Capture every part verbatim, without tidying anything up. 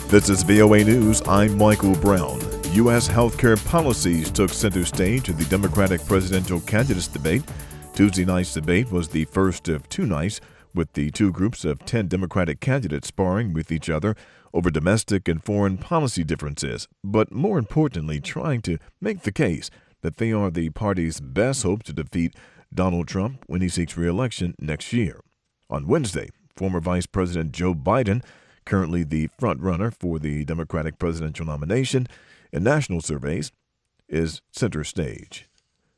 This is V O A News. I'm Michael Brown. U S healthcare policies took center stage at the Democratic presidential candidates debate. Tuesday night's debate was the first of two nights, with the two groups of ten Democratic candidates sparring with each other over domestic and foreign policy differences, but more importantly, trying to make the case that they are the party's best hope to defeat Donald Trump when he seeks re-election next year. On Wednesday, former Vice President Joe Biden, currently the front-runner for the Democratic presidential nomination in national surveys, is center stage.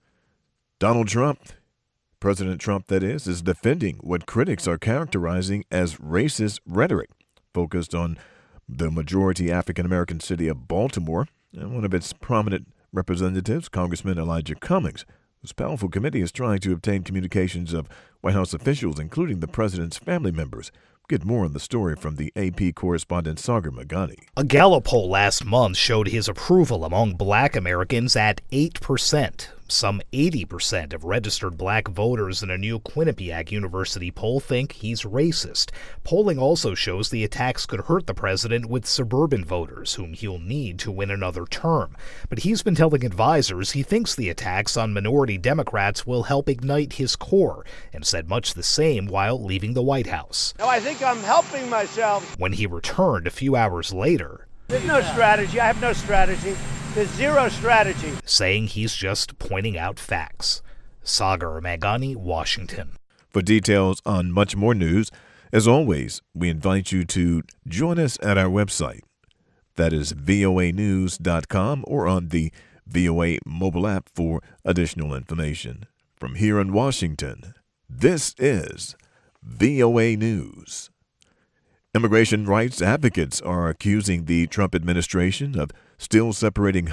Donald Trump, President Trump that is, is defending what critics are characterizing as racist rhetoric, focused on the majority African-American city of Baltimore, and one of its prominent representatives, Congressman Elijah Cummings, whose powerful committee is trying to obtain communications of White House officials, including the president's family members. Get more on the story from the A P correspondent Sagar Meghani. A Gallup poll last month showed his approval among black Americans at eight percent. Some eighty percent of registered black voters in a new Quinnipiac University poll think he's racist. Polling also shows the attacks could hurt the president with suburban voters, whom he'll need to win another term. But he's been telling advisors he thinks the attacks on minority Democrats will help ignite his core, and said much the same while leaving the White House. No, I think I'm helping myself. When he returned a few hours later, There's no strategy. I have no strategy. There's zero strategy. saying he's just pointing out facts. Sagar Meghani, Washington. For details on much more news, as always, we invite you to join us at our website. That is V O A news dot com, or on the V O A mobile app for additional information. From here in Washington, this is V O A News. Immigration rights advocates are accusing the Trump administration of still separating